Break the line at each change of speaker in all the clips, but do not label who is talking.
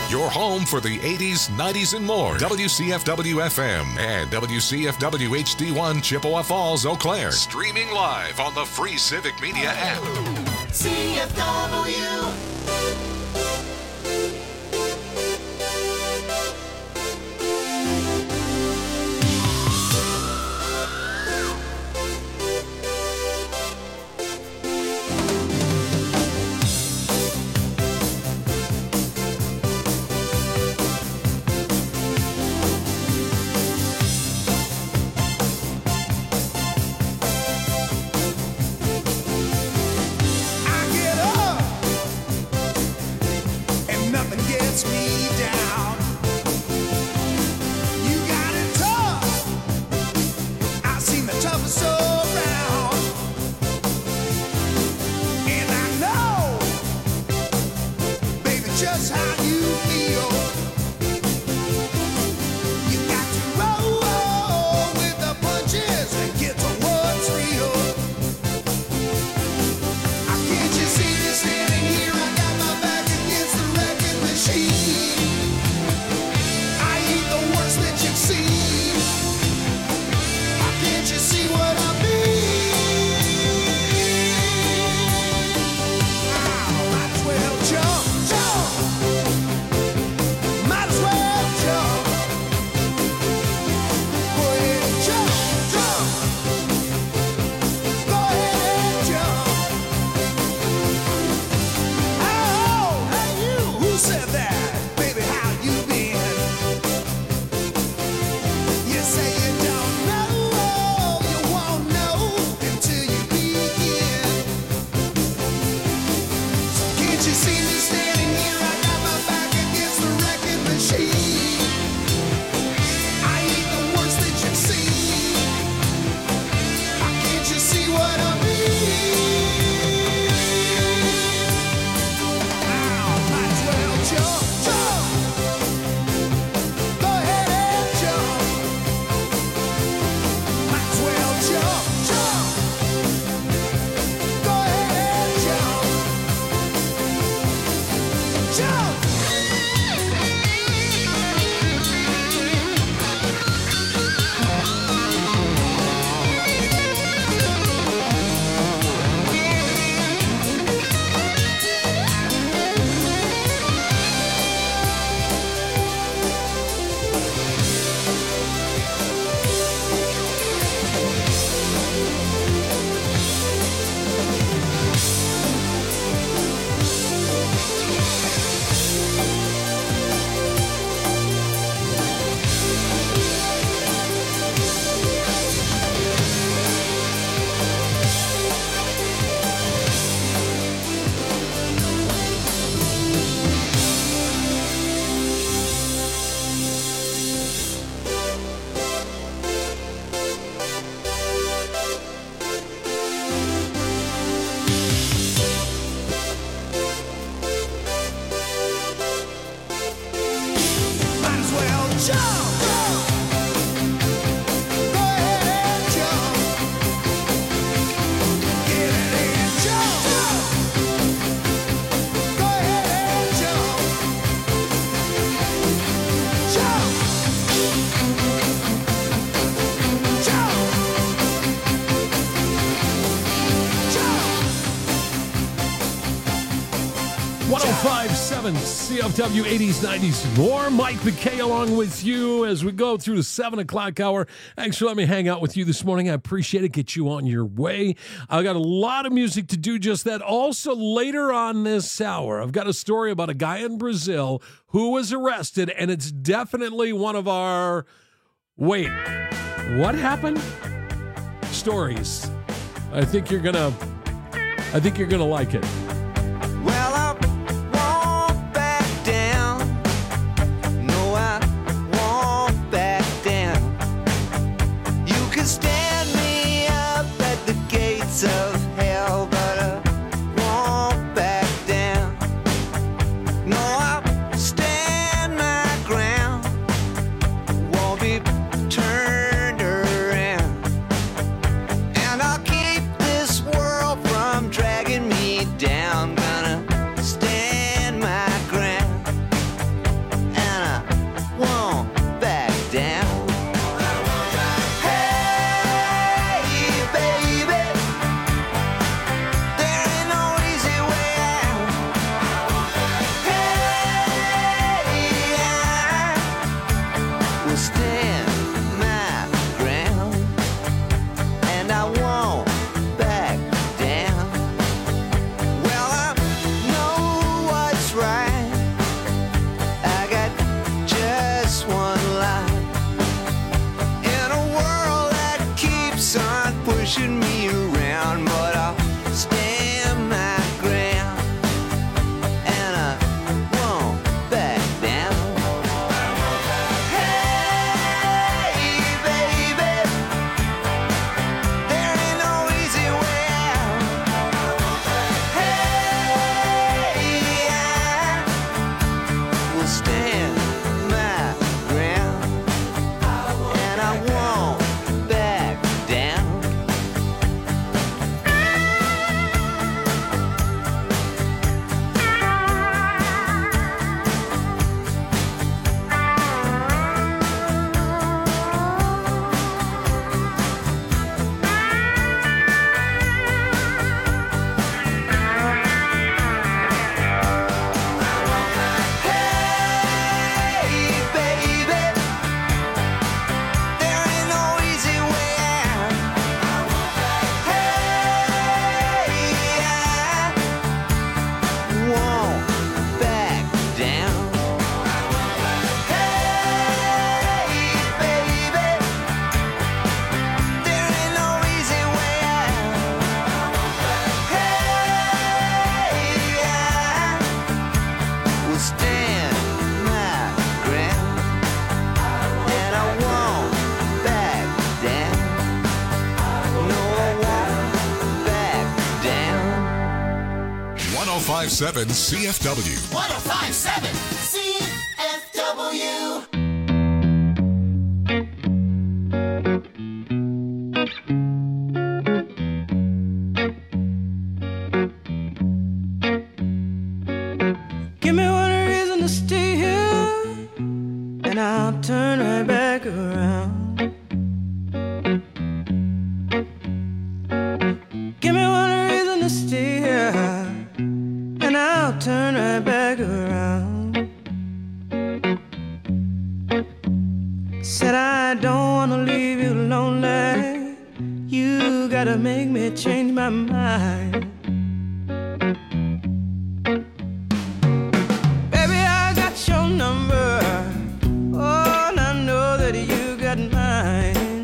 Your home for the 80s, 90s, and more. WCFW-FM and WCFW HD1 Chippewa Falls, Eau Claire. Streaming live on the free Civic Media app.
CFW.
CFW 80s, 90s, more. Mike McKay along with you as we go through the 7 o'clock hour. Thanks for letting me hang out with you this morning. I appreciate it. Get you on your way. I've got a lot of music to do just that. Also, later on this hour, I've got a story about a guy in Brazil who was arrested, and it's definitely one of our, wait, what happened? Stories. I think you're gonna like it.
Well, I won't back down. No, I won't back down. You can stand me up at the gates of hell, but I won't back down. No, I'll stand my ground. Won't be turned around. And I'll keep this world from dragging me down. pushing me around, but I'll stand my ground, and I won't back down. Hey, baby, there ain't no easy way out. Hey, I will stand my ground, and I won't back down. Hey, baby, there ain't no easy way out. Hey, I won't back down. Hey, baby, there ain't no easy way out. Hey, I will stand my ground, and I won't back down. No, I won't back down.
1057 CFW.
1057 CFW.
Give me one reason to stay here, and I'll turn right back around. Give me one reason to stay here, and I'll turn right back around. Said I don't wanna leave you lonely. You gotta make me change my mind. Baby, I got your number. Oh, and I know that you got mine.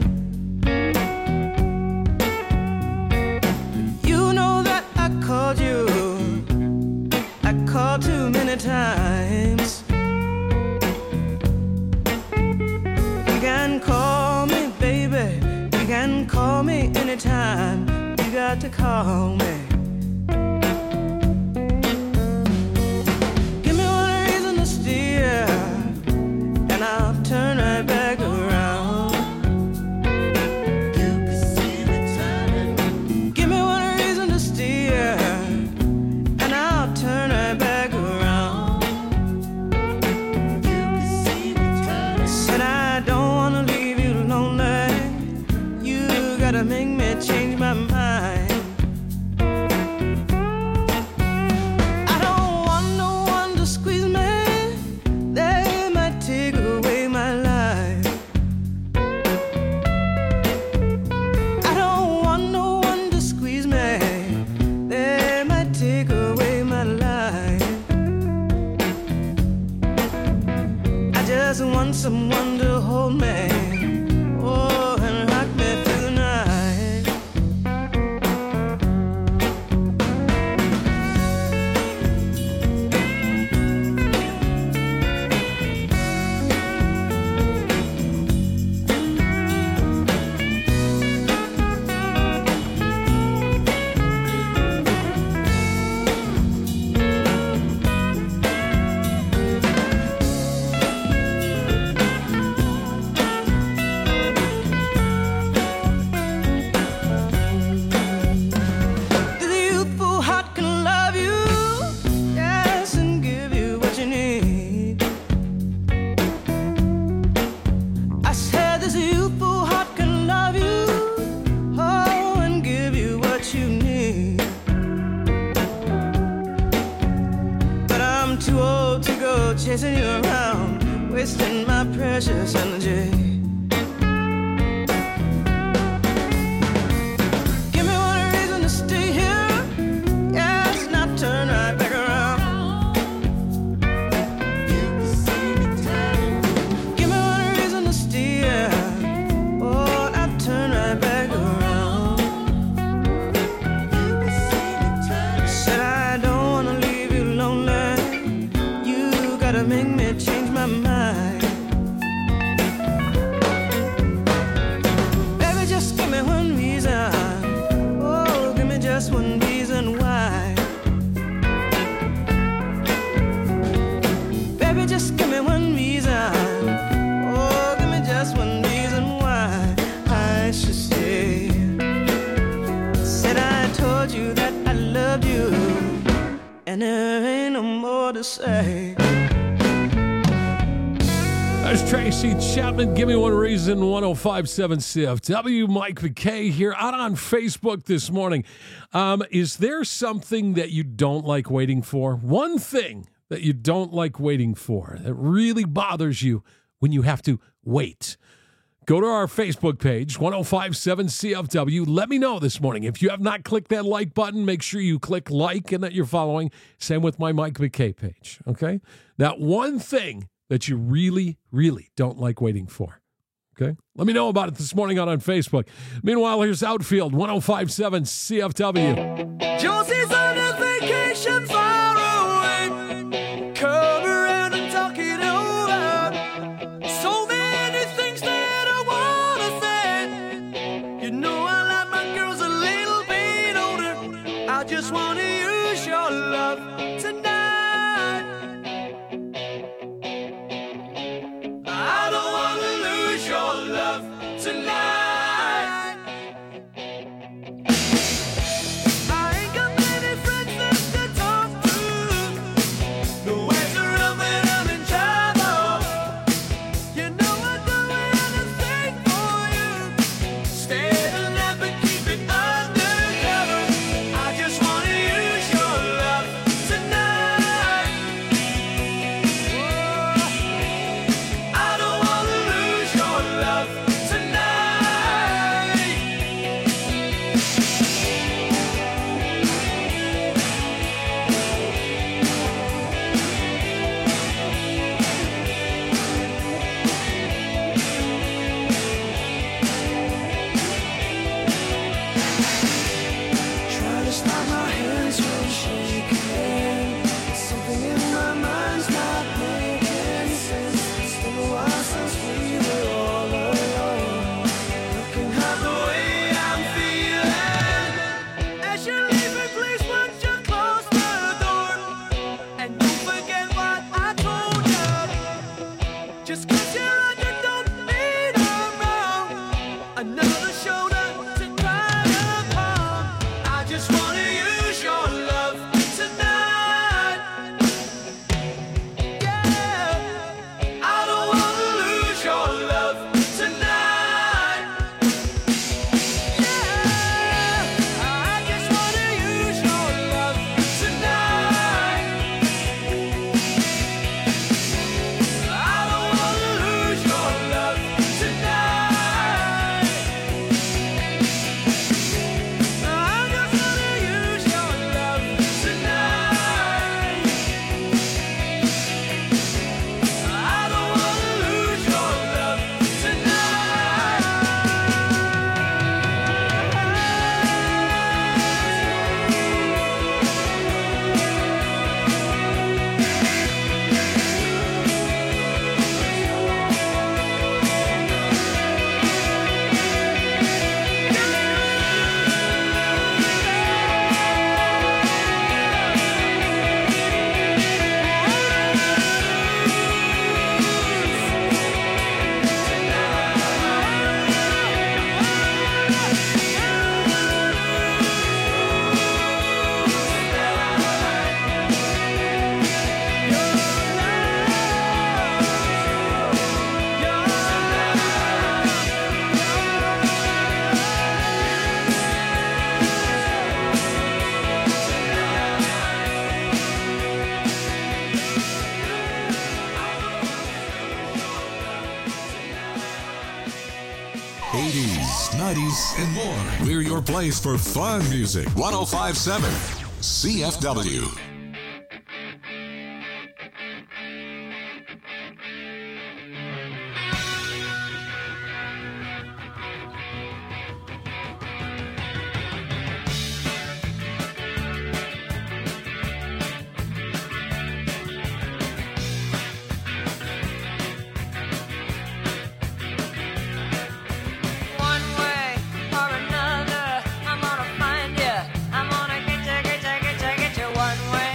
You know that I called you. I called too many times. You can call me, baby. You can call me anytime. You got to call me. Give me one reason to steer, and I'll turn right back around. You can see me turning. Give me one reason to steer, and I'll turn right back around. You can see me turning. Said I don't wanna leave you lonely. You gotta make me change my mind. I don't want no one to squeeze me. They might take away my life. I don't want no one to squeeze me. They might take away my life. I just want someone to hold me. Oh, and rock me through the night. The youthful heart can love you, yes, and give you what you need. I said this youthful heart can love you, oh, and give you what you need. But I'm too old to go chasing you around, wasting my precious energy. Give me one reason to stay here, yes, and I'll turn right back around. You can see me turning. Give me one reason to stay here, oh, and I'll turn right back around.
Tracy Chapman, Give Me One Reason, 105.7 CFW. Mike McKay here, out on Facebook this morning. Is there something that you don't like waiting for? One thing that you don't like waiting for that really bothers you when you have to wait? Go to our Facebook page, 105.7 CFW. Let me know this morning. If you have not clicked that like button, make sure you click like and that you're following. Same with my Mike McKay page, okay? That one thing that you really, really don't like waiting for. Okay? Let me know about it this morning out on Facebook. Meanwhile, here's Outfield, 105.7 CFW.
Josie's on a vacation far away. Come around and talk it over. So many things that I wanna say. You know I like my girls a little bit older. I just wanna use your love tonight. I don't wanna lose your love tonight. I ain't got many friends left to talk to. No ways around when I'm in trouble. You know I'd do anything for you. Stay the night but keep it undercover. I just wanna use your love tonight. I don't wanna lose your love tonight. Try to stop my hands from shaking. Something in my mind's not making sense. It's been a while since we were all alone. Looking at the way I'm feeling. As you're leaving, please would you close the door? And don't forget what I told you. Just 'cause you're under, don't mean I'm wrong. Another shoulder to cry upon. I just wanna use your love tonight. Yeah, I don't wanna lose your love tonight. Yeah, I just wanna use your love tonight. I don't wanna lose your love tonight. I just wanna use your love tonight. I don't wanna lose your love
'80s, '90s, and more. We're your place for fun music. 105.7 CFW.
One way or another, I'm gonna find you. I'm gonna get you. One way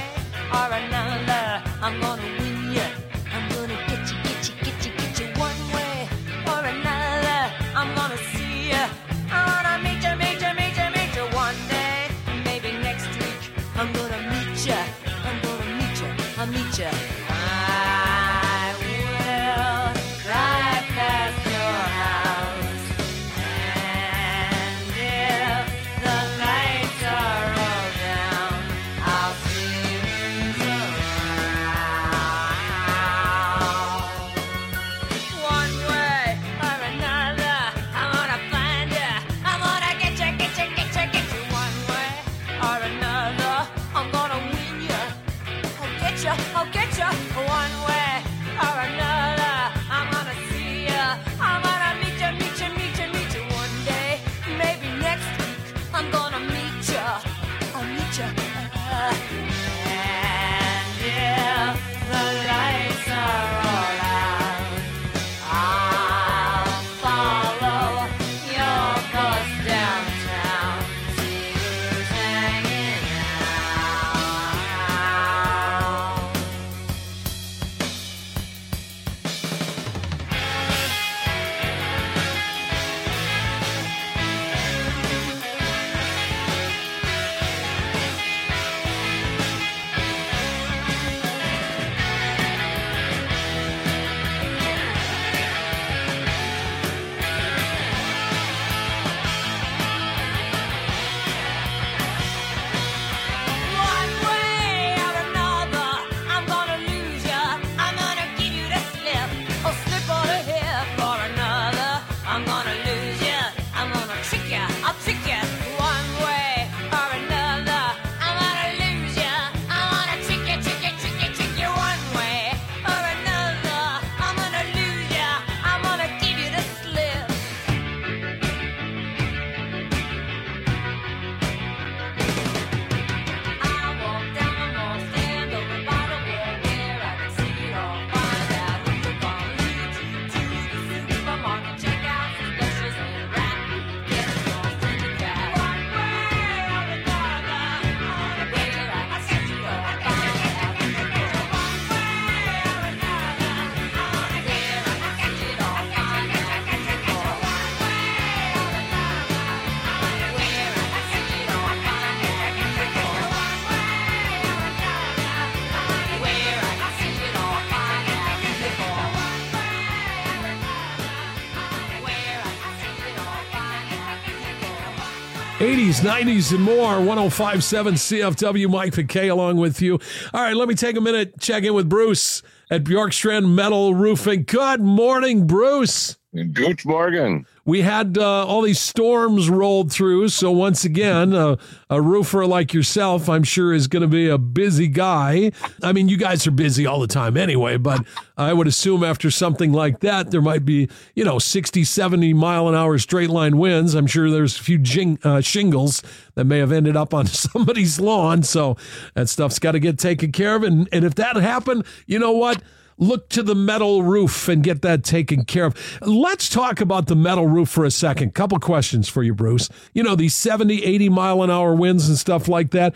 80s, 90s, and more. 105.7 CFW, Mike McKay along with you. All right, let me take a minute, check in with Bruce at Bjorkstrand Metal Roofing. Good morning, Bruce.
Good morning.
We had all these storms rolled through, so once again, a roofer like yourself, I'm sure, is going to be a busy guy. I mean, you guys are busy all the time anyway, but I would assume after something like that, there might be, 60, 70 mile an hour straight line winds. I'm sure there's a few shingles that may have ended up on somebody's lawn, so that stuff's got to get taken care of. And if that happened, you know what? Look to the metal roof and get that taken care of. Let's talk about the metal roof for a second. Couple questions for you, Bruce. These 70, 80 mile an hour winds and stuff like that.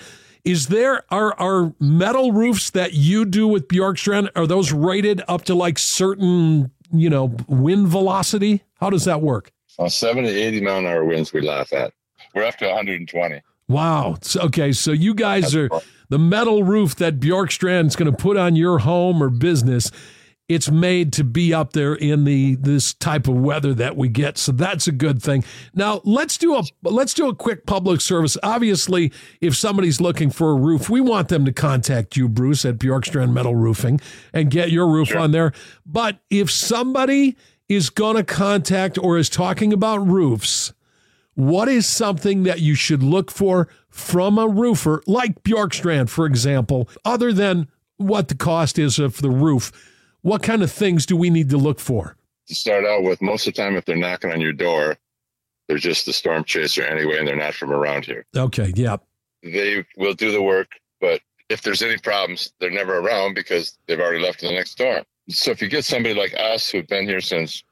Are metal roofs that you do with Bjorkstrand, are those rated up to like certain, wind velocity? How does that work?
70, 80 mile an hour winds we laugh at. We're up to 120.
Wow. Okay, so you guys are the metal roof that Bjorkstrand's going to put on your home or business. It's made to be up there in this type of weather that we get, so that's a good thing. Now let's do a quick public service. Obviously, if somebody's looking for a roof, we want them to contact you, Bruce, at Bjorkstrand Metal Roofing, and get your roof on there. But if somebody is going to contact or is talking about roofs, what is something that you should look for from a roofer, like Bjorkstrand, for example, other than what the cost is of the roof? What kind of things do we need to look for?
To start out with, most of the time, if they're knocking on your door, they're just the storm chaser anyway, and they're not from around here.
Okay, yeah.
They will do the work, but if there's any problems, they're never around because they've already left to the next door. So if you get somebody like us who've been here since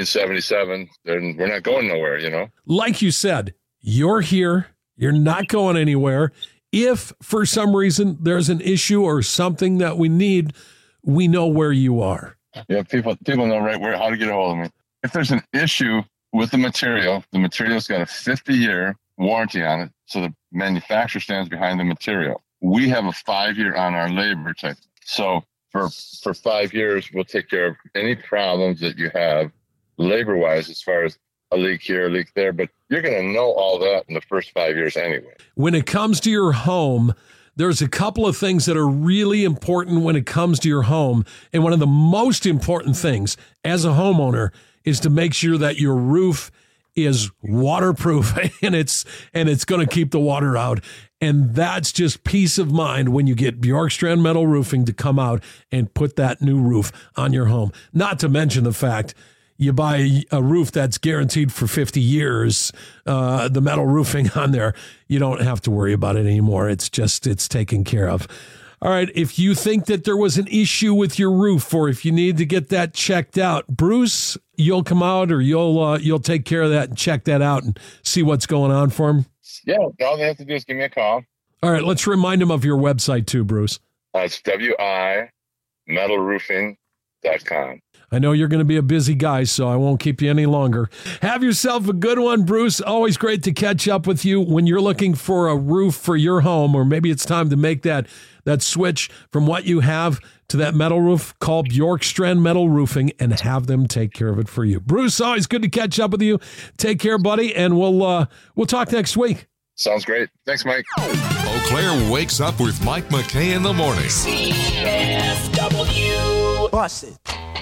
1977, then we're not going nowhere,
Like you said, you're here. You're not going anywhere. If for some reason there's an issue or something that we need, we know where you are.
Yeah, people know right where, how to get a hold of me. If there's an issue with the material's got a 50-year warranty on it, so the manufacturer stands behind the material. We have a 5-year on our labor type. So for 5 years, we'll take care of any problems that you have labor-wise as far as a leak here, a leak there. But you're going to know all that in the first 5 years anyway. When
it comes to your home, there's a couple of things that are really important when it comes to your home. And one of the most important things as a homeowner is to make sure that your roof is waterproof and it's going to keep the water out. And that's just peace of mind when you get Bjorkstrand Metal Roofing to come out and put that new roof on your home. Not to mention the fact you buy a roof that's guaranteed for 50 years, the metal roofing on there, you don't have to worry about it anymore. It's taken care of. All right, if you think that there was an issue with your roof or if you need to get that checked out, Bruce, you'll come out or you'll take care of that and check that out and see what's going on for him?
Yeah, all they have to do is give me a call.
All right, let's remind him of your website too, Bruce.
It's wimetalroofing.com.
I know you're going to be a busy guy, so I won't keep you any longer. Have yourself a good one, Bruce. Always great to catch up with you when you're looking for a roof for your home, or maybe it's time to make that switch from what you have to that metal roof. Call Bjorkstrand Metal Roofing and have them take care of it for you. Bruce, always good to catch up with you. Take care, buddy, and we'll talk next week.
Sounds great. Thanks, Mike.
Eau Claire wakes up with Mike McKay in the morning.
CFW.
Bust it.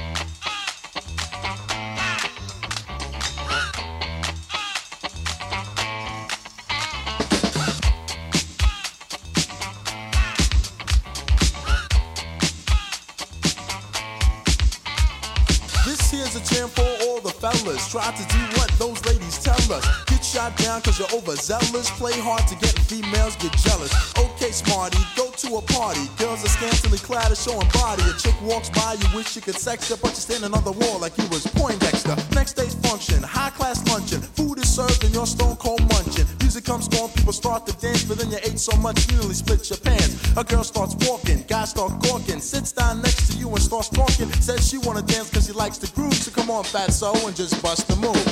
Here's a jam for all the fellas. Try to do what those ladies tell us. Get shot down cause you're overzealous. Play hard to get females, get jealous. Okay, smarty, go to a party. Girls are scantily clad and showing body. A chick walks by, you wish you could sex her, but you're standing on the wall like you was Poindexter. Next day's function, high class luncheon. Food is served and you're stone cold munching. Music comes on, people start to dance, but then you ate so much you nearly split your pants. A girl starts walking, guys start gawking. Sits down next to you and starts talking. Says she wanna dance cause she likes the groove. So come on, fatso, and just bust the move.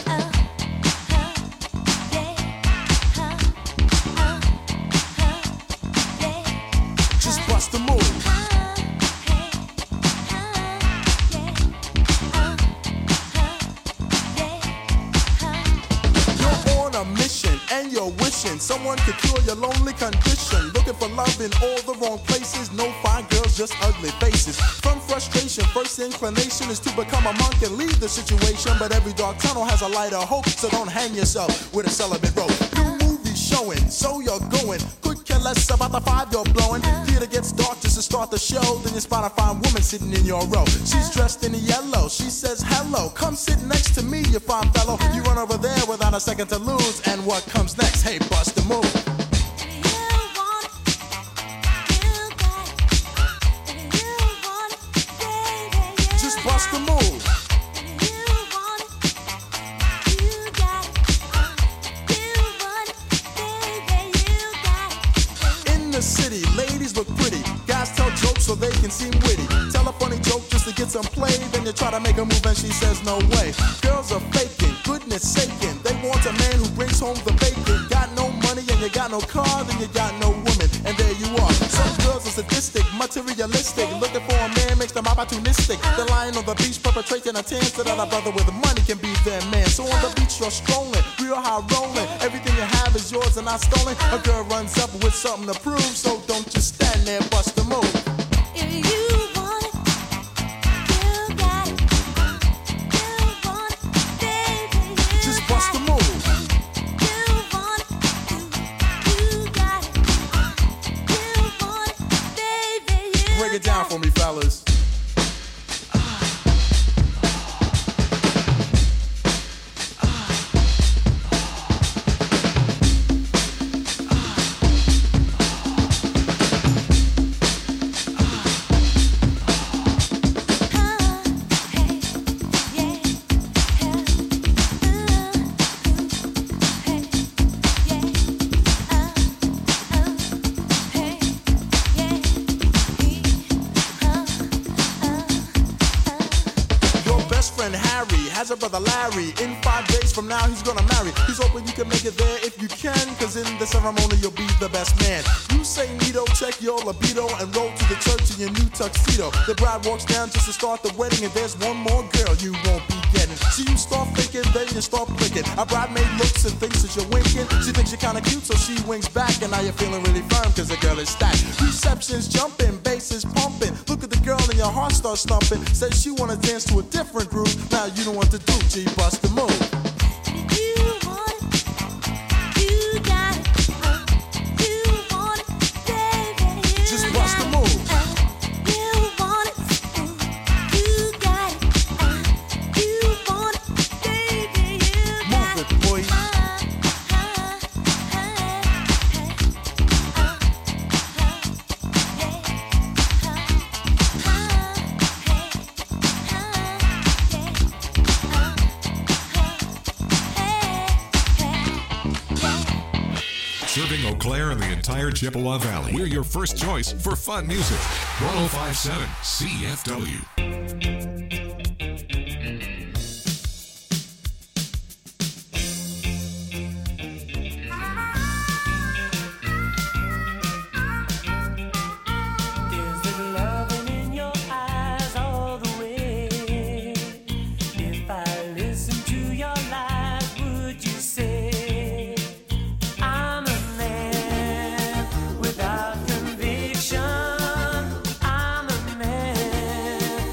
Just bust the move. You're on a mission and you're wishing someone could cure your lonely condition. Looking for love in all the wrong places. No fine girls, just ugly faces. From frustration, first inclination is to become a monk and leave the situation. But every dark tunnel has a light of hope, so don't hang yourself with a celibate rope. New movie showing, so you're going. Could care less about the 5 you're blowing. Theater gets dark just to start the show. Then you spot a fine woman sitting in your row. She's dressed in yellow. She says hello. Come sit next to me, you fine fellow. You run over there without a second to lose. And what comes next? Hey, bust the move. Just bust the move. In the city, ladies look pretty. Guys tell jokes so they can seem witty. Tell a funny joke just to get some play. Then you try to make a move and she says no way. Girls are faking, goodness saking. They want a man who brings home the bacon. Got no money and you got no car, then you got no woman. And there you are. Some girls are sadistic, materialistic. Looking for a man makes them opportunistic. They're lying on the beach perpetrating a tan so that a brother with money can be their man. So on the beach you're strolling, real high rolling. Everything you have is yours and not stolen. A girl runs up with something to prove, so don't just stand there, bust the move.
If you want it, you got it. You want it, baby, you
Just bust the move.
You want it, you got it. You want it, baby, you
Break it down for me, fellas. Has a brother Larry. In 5 days from now he's gonna marry. He's hoping you can make it there if you can, cause in the ceremony you'll be the best man. You say neato, check your libido, and roll to the church in your new tuxedo. The bride walks down just to start the wedding, and there's one more girl you won't be getting. So you start thinking, then you start blinking. A bridemaid looks and thinks that you're winking. She thinks you're kinda cute, so she winks back, and now you're feeling really firm cause the girl is stacked. Reception's jumping, bass is pumping. Look at the girl and your heart starts thumping. Says she wanna dance to a different groove. Now you don't want to do, G, bust the move.
You want it, you got it. You want it, baby, you
Just
got
bust the
it.
move.
You want it, you got it. You want it, baby, you got
Move it, boy.
Serving Eau Claire and the entire Chippewa Valley. We're your first choice for fun music. 1057 CFW.
Without conviction, I'm a man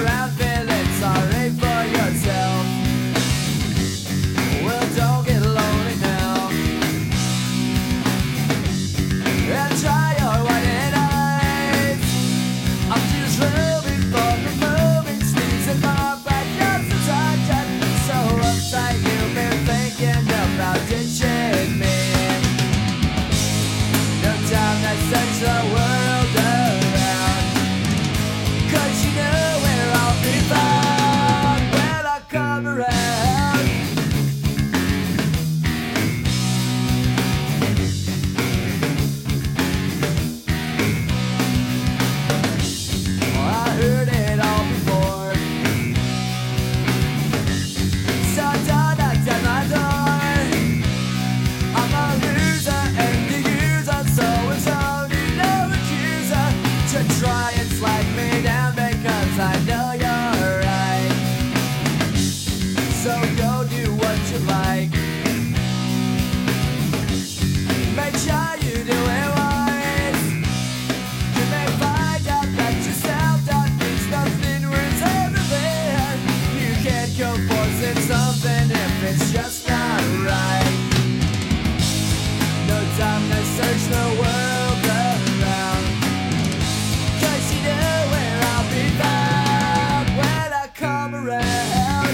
search the world around. 'Cause you know where I'll be found when I come around.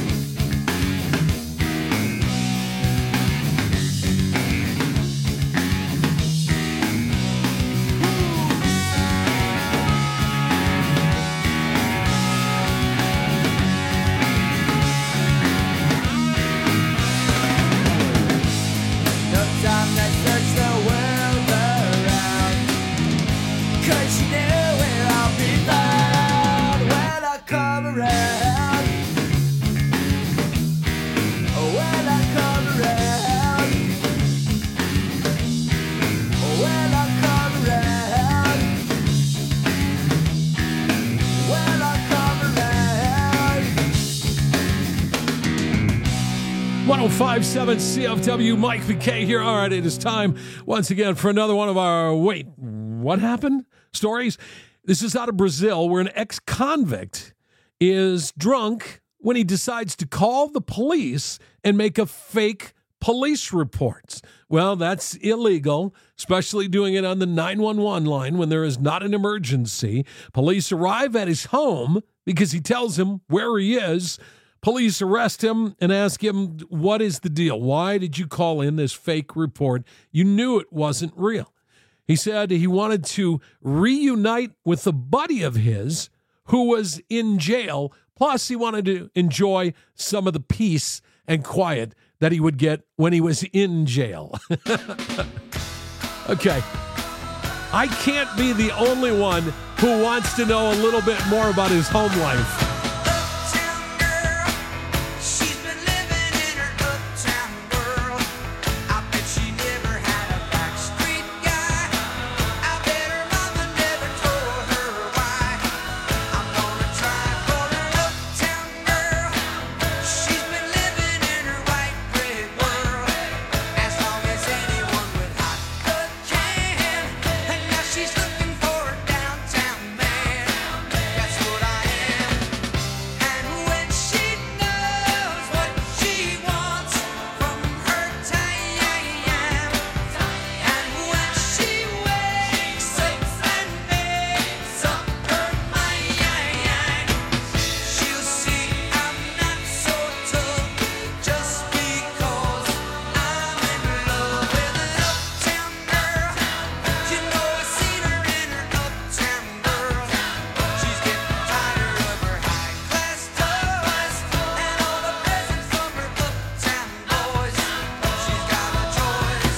No time to search the world around. 'Cause you know where I'll be found when I come around. When I come around. When I come around. When I come around.
1057 CFW, Mike McKay here. All right, it is time once again for another one of our Wait, What Happened? Stories. This is out of Brazil, where an ex-convict is drunk when he decides to call the police and make a fake police report. Well, that's illegal, especially doing it on the 911 line when there is not an emergency. Police arrive at his home because he tells him where he is. Police arrest him and ask him, what is the deal? Why did you call in this fake report? You knew it wasn't real. He said he wanted to reunite with a buddy of his who was in jail. Plus, he wanted to enjoy some of the peace and quiet that he would get when he was in jail. Okay. I can't be the only one who wants to know a little bit more about his home life.
She's been living in her uptown world. I bet she never had a backstreet guy. I bet her mama never told her why. I'm gonna try for her uptown girl. She's been living in her white bread world as long as anyone with hot blood can. And now she's looking for a downtown man. That's what I am. And when she knows what she wants from her time, and when she wakes up and makes up her mind, she'll see I'm not so tough just because I'm in love with an uptown girl. You know I've seen her in her uptown world. She's getting tired of her high-class toys and all the presents from her uptown boys. She's got a choice.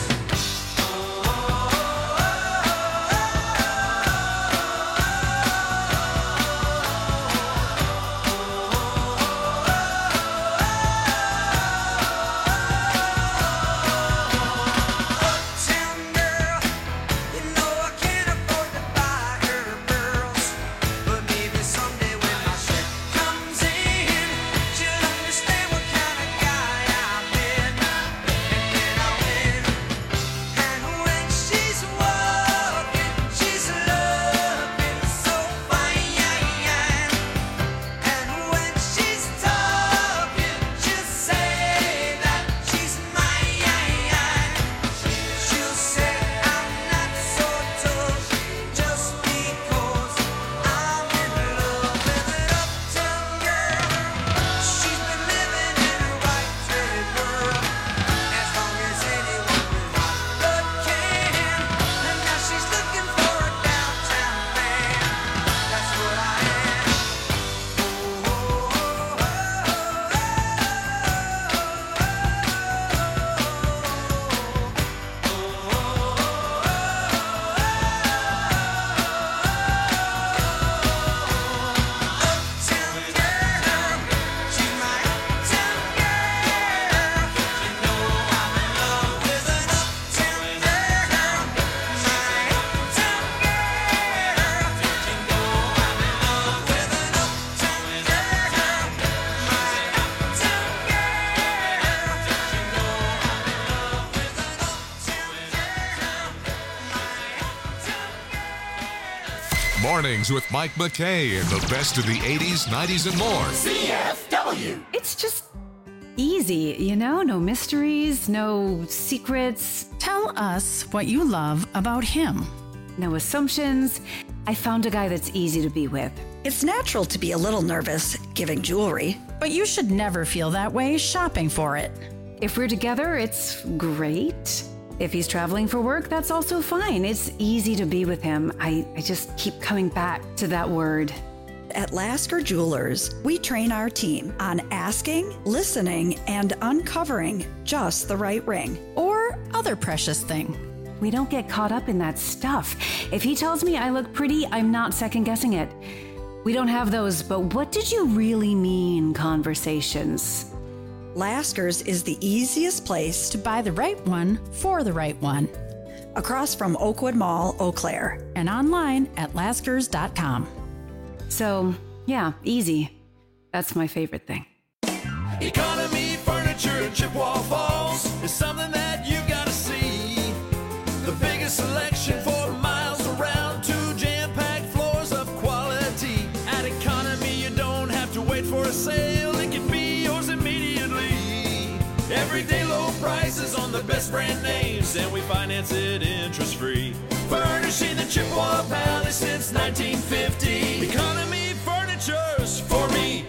Uptown girl, you know I can't afford to buy her pearls, but maybe someday when my check comes in, she'll understand what kind of guy I've been, and then I'll win. And when she's walking, she's looking so fine, and when she's talking, she'll say that she's mine. She'll say I'm not so tough just because I'm in love with an uptown girl. She's been living in her white bread world as long as anyone with hot blood can. And now she's looking for a downtown man. That's what I am. Uptown girl, she's my uptown girl. You know I'm in love with an uptown girl. My uptown girl. You know I'm in love with an uptown girl. My uptown girl. You know I'm in love with an uptown girl.
Mornings with Mike McKay and the best of the 80s, 90s, and more.
CFW.
It's just Easy, no mysteries, no secrets.
Tell us what you love about him.
No assumptions. I found a guy that's easy to be with.
It's natural to be a little nervous giving jewelry.
But you should never feel that way shopping for it.
If we're together, it's great. If he's traveling for work, that's also fine. It's easy to be with him. I just keep coming back to that word.
At Lasker Jewelers, we train our team on asking, listening, and uncovering just the right ring.
Or other precious thing.
We don't get caught up in that stuff. If he tells me I look pretty, I'm not second guessing it. We don't have those, but what did you really mean conversations.
Lasker's is the easiest place
to buy the right one for the right one.
Across from Oakwood Mall, Eau Claire.
And online at laskers.com.
So, yeah, easy. That's my favorite thing.
Economy Furniture in Chippewa Falls is something that you gotta see. The biggest selection for miles around, 2 jam-packed floors of quality. At Economy, you don't have to wait for a sale. It can be yours immediately. Everyday low prices on the best brand names, and we finance it interest-free. Furnishing the Chippewa Valley since 1950. Economy Furniture's for me.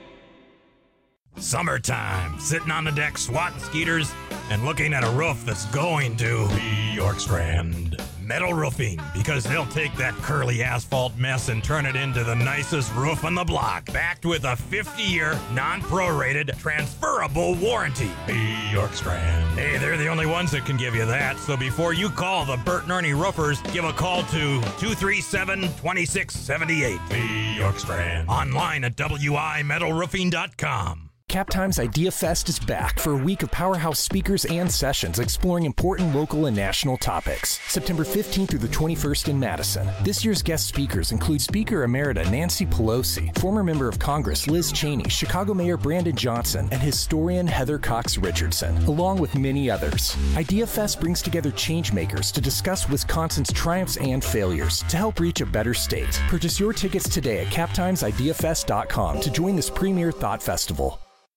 Summertime, sitting on the deck swatting skeeters and looking at a roof that's going to be York Strand Metal Roofing, because they'll take that curly asphalt mess and turn it into the nicest roof on the block, backed with a 50-year non-prorated transferable warranty. Be York Strand. Hey, they're the only ones that can give you that, so before you call the Bert and Ernie Roofers, give a call to 237-2678. Be York Strand. Online at wimetalroofing.com.
Captime's Idea Fest is back for a week of powerhouse speakers and sessions exploring important local and national topics. September 15th through the 21st in Madison. This year's guest speakers include Speaker Emerita Nancy Pelosi, former member of Congress Liz Cheney, Chicago Mayor Brandon Johnson, and historian Heather Cox Richardson, along with many others. Idea Fest brings together changemakers to discuss Wisconsin's triumphs and failures to help reach a better state. Purchase your tickets today at captimesideafest.com to join this premier thought festival.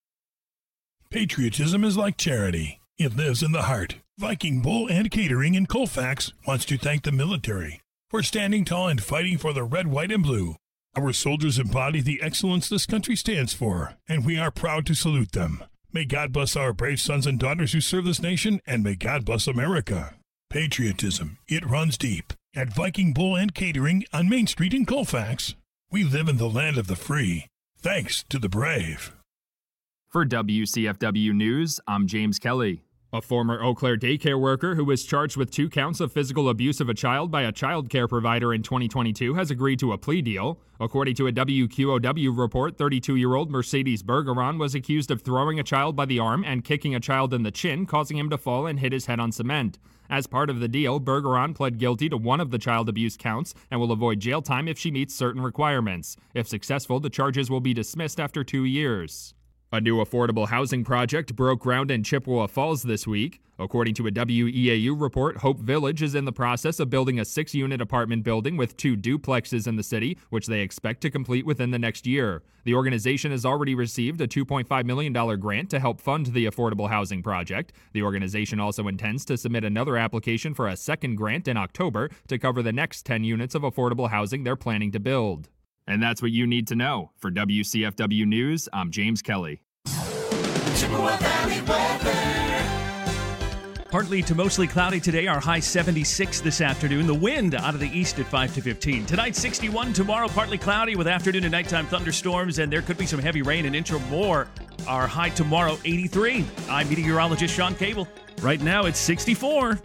Patriotism is like charity. It lives in the heart. Viking Bull and Catering in Colfax wants to thank the military for standing tall and fighting for the red, white, and blue. Our soldiers embody the excellence this country stands for, and we are proud to salute them. May God bless our brave sons and daughters who serve this nation, and may God bless America. Patriotism, it runs deep. At Viking Bull and Catering on Main Street in Colfax, we live in the land of the free, thanks to the brave.
For WCFW News, I'm James Kelly. A former Eau Claire daycare worker who was charged with 2 counts of physical abuse of a child by a child care provider in 2022 has agreed to a plea deal. According to a WQOW report, 32-year-old Mercedes Bergeron was accused of throwing a child by the arm and kicking a child in the chin, causing him to fall and hit his head on cement. As part of the deal, Bergeron pled guilty to one of the child abuse counts and will avoid jail time if she meets certain requirements. If successful, the charges will be dismissed after 2 years. A new affordable housing project broke ground in Chippewa Falls this week. According to a WEAU report, Hope Village is in the process of building a 6-unit apartment building with 2 duplexes in the city, which they expect to complete within the next year. The organization has already received a $2.5 million grant to help fund the affordable housing project. The organization also intends to submit another application for a second grant in October to cover the next 10 units of affordable housing they're planning to build. And that's what you need to know. For WCFW News, I'm James Kelly.
Chippewa Valley weather.
Partly to mostly cloudy today, our high 76 this afternoon. The wind out of the east at 5 to 15. Tonight, 61. Tomorrow, partly cloudy with afternoon and nighttime thunderstorms, and there could be some heavy rain, an inch or more. Our high tomorrow, 83. I'm meteorologist Sean Cable. Right now, it's 64.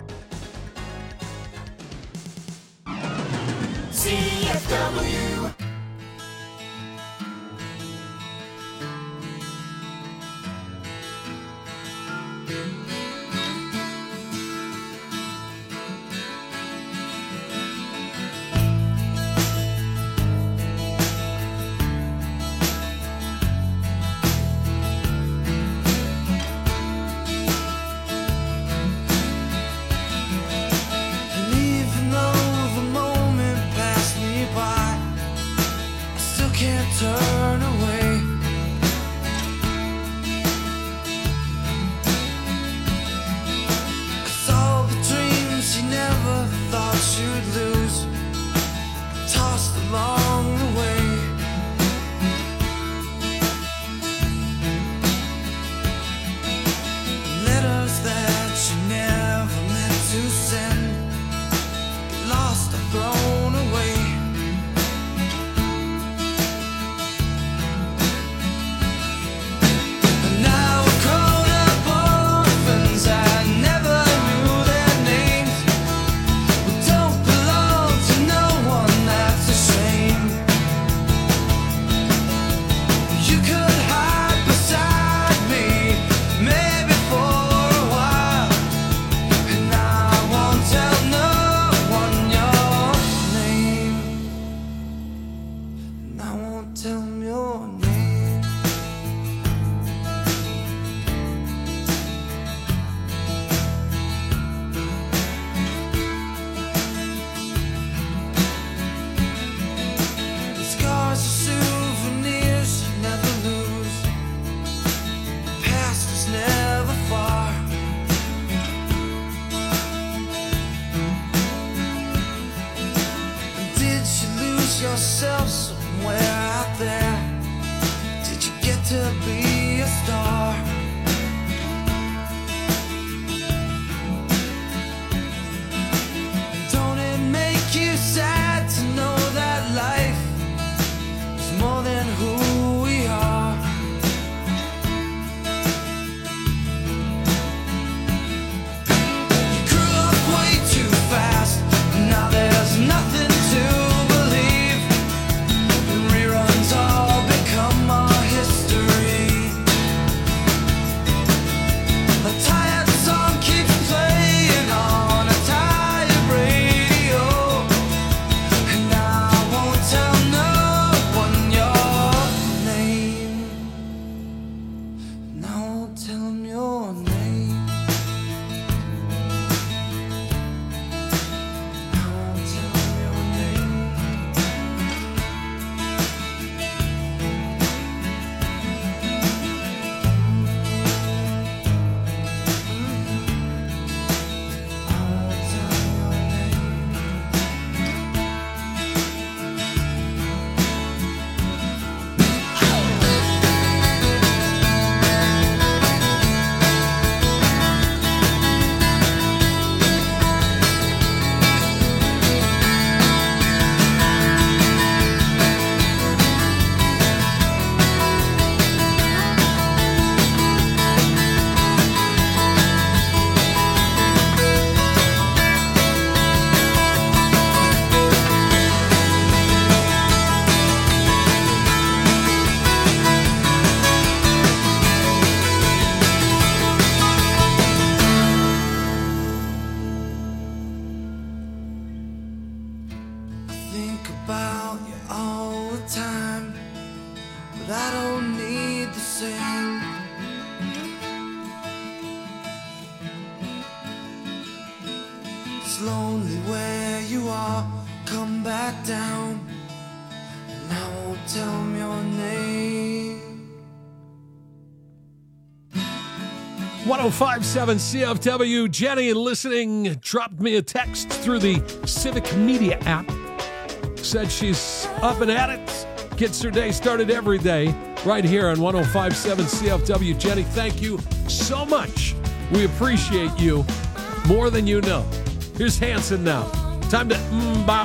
CFW.
about you all the time, but I don't need the same. It's lonely where you are, come back down, and I won't tell them your name.
1057 CFW. Jenny, listening, dropped me a text through the Civic Media app. Said she's up and at it. Gets her day started every day right here on 1057 CFW. Jenny, thank you so much. We appreciate you more than you know. Here's Hanson now. Time to bop.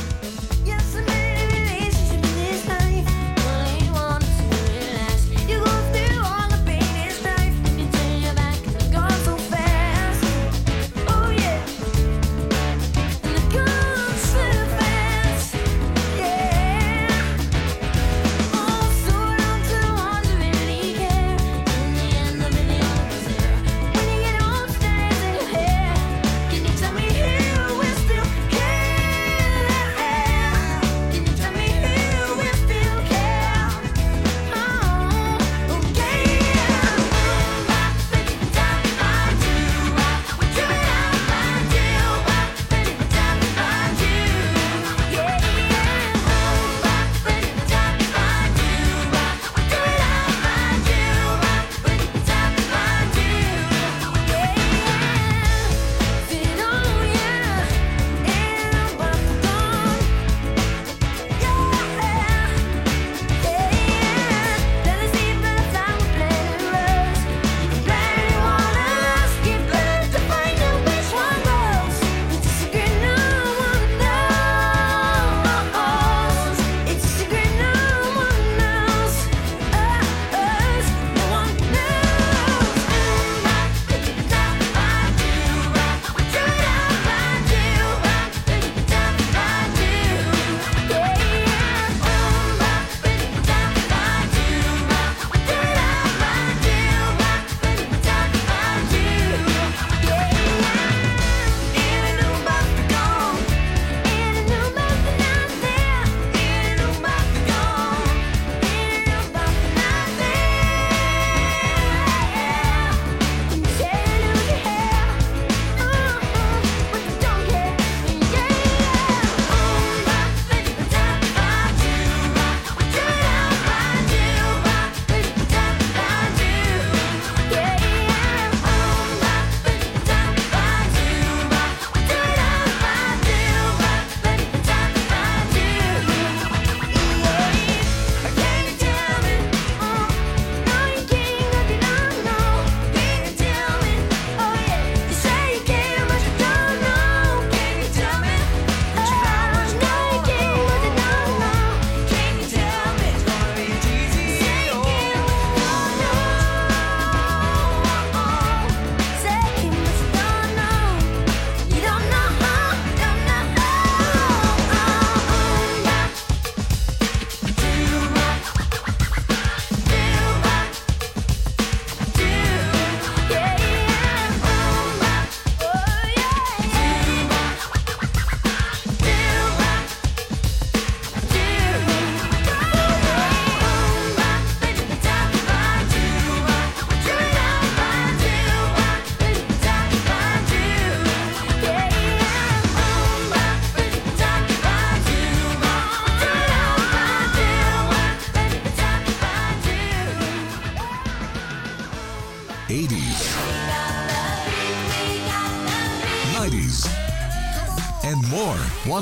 and more.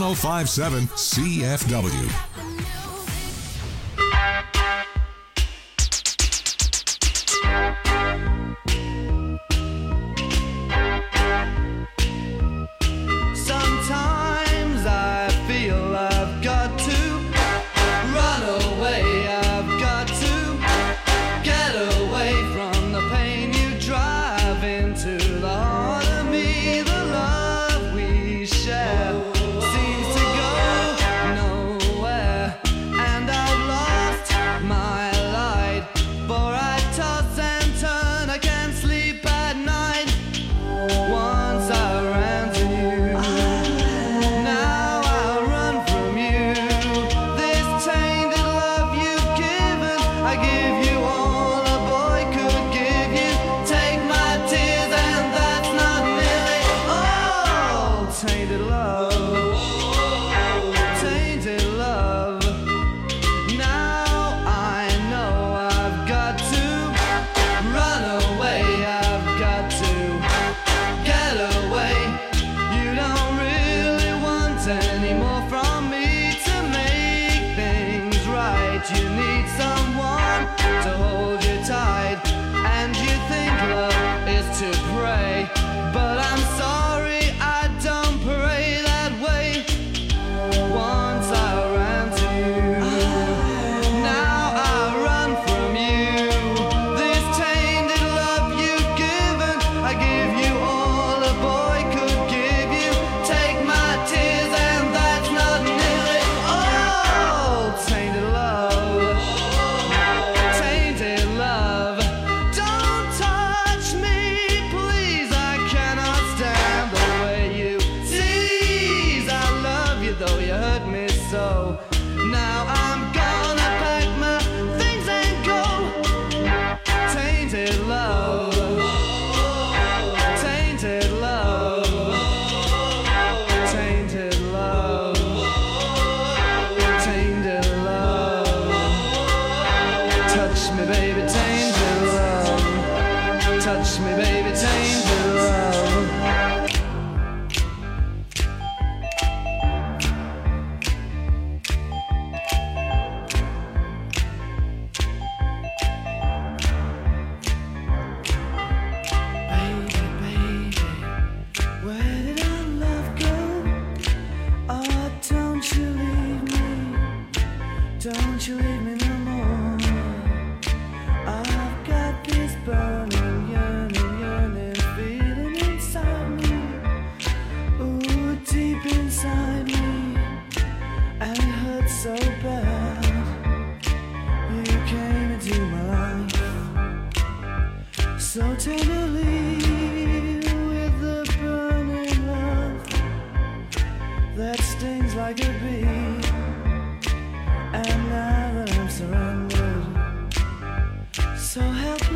1057 CFW.
Sometimes I feel I've got to run away. I've got to get away from the pain you drive into the heart of me. The love we share seems to go nowhere. tainted love, tainted love. Now I know I've got to run away, I've got to get away. You don't really want any more from me to make things right. You need someone to hold you tight, and you think love is to pray, but I'm sorry, I don't pray that way. Once I ran to you, now I run from you. This tainted love you've given, I give you all a boy could give you. Take my tears and that's not nearly all. Tainted love, tainted love. Don't touch me, please, I cannot stand the way you tease. I love you though you hurt me so. Now I'm gonna pack my things and go. Tainted love, tainted love, tainted love, tainted love. Touch me, baby, tainted love. Touch me, baby, tainted love. Baby, baby, where did our love go? Oh, don't you leave me. Don't you leave me no more. I've got this burning, yearning feeling inside me. Ooh, deep inside me. And it hurts so bad. You came into my life so tenderly with the burning love that stings like a bee. And now that I'm surrendered, so help